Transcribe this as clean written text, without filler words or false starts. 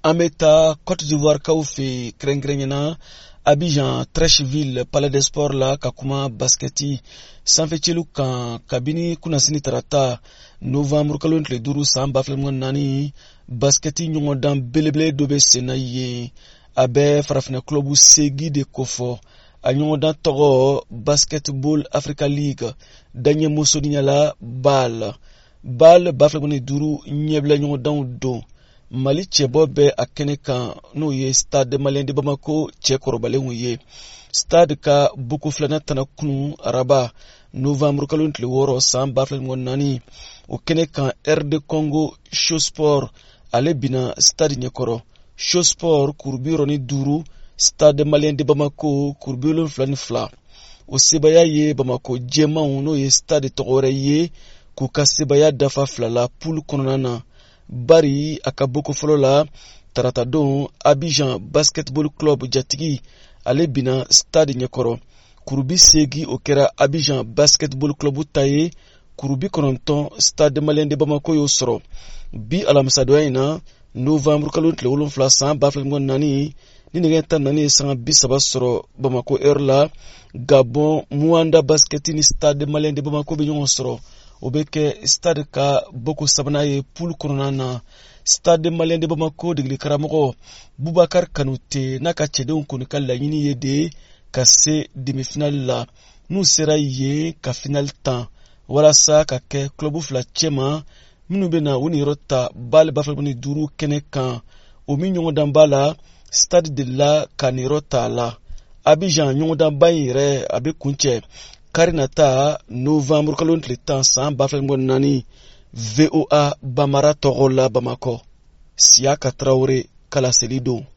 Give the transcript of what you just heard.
Ameta Côte d'Ivoire kaufe krengrengena Abidjan Trècheville Palais des Sports la kakuma basketi sanfetilu kan kabini kunasini tarata Novembre kalontle duru samba flemon nani basketi nyongodan belebele dobe senaye abe farafina clubu segi de kofo a nyongodan togo Basketball Africa League danye mosodinyala bal baflemon duru nyeble nyongodan do Mali cɛbɔ bɛ a kɛnɛ kan n'o ye Stade Malien de Bamako cɛ kɔrɔbalenw ye. Stade ka buku filanan tana kunu araba Novembre kalo tile 6 san 2024 o kɛnɛ kan RD Congo Showsport ale bina Stade ɲɛkɔrɔ. Showsport kurubi yɔrɔni 5 Stade Malien de Bamako kurubi 72. O sebaya ye Bamako jɛmanw n'o ye Stade tɔgɔ wɛrɛ ye k'u ka sebaya dafa 2 la poule kɔnɔna na. Bari akaboko fɔlɔ la tarata don Abidjan Basketball Club jatigi ale bina Stade ɲɛkɔrɔ. Kurubi segi o kɛra Abidjan Basketball Club ta ye kurubi 9 Stade Malien de Bamako y'o sɔrɔ. Bi alamisadonya in na Novembre kalo tile 7 san 2024 ni nɛgɛ 14 ye sanga 30 sɔrɔ Bamako heure la Gabon Muanda Basket ni Stade Malien de Bamako bɛ ɲɔgɔn sɔrɔ. O bɛ kɛ Stade ka boko sabanan ye poule kɔnɔna na. Stade Malien de Bamako degeli karamɔgɔ Boubacar Kanouté n'a ka cɛdenw kɔni ka laɲini ye de ka se demi-finale la. N'u sera yen ka finale tan walasa ka kɛ club 2 cɛman minnu bɛ na u ni yɔrɔ ta bal bafalmani 5 kɛnɛ kan. O min ɲɔgɔndan b'a la Stade de la ka ni yɔrɔ ta la. Abidjan ɲɔgɔndanba in yɛrɛ a bɛ kuncɛ Karinata Novembre kalo tile 10 san 2024 VOA Bamara tɔgɔ la Bamakɔ. Siaka Traoré Kalaseli don.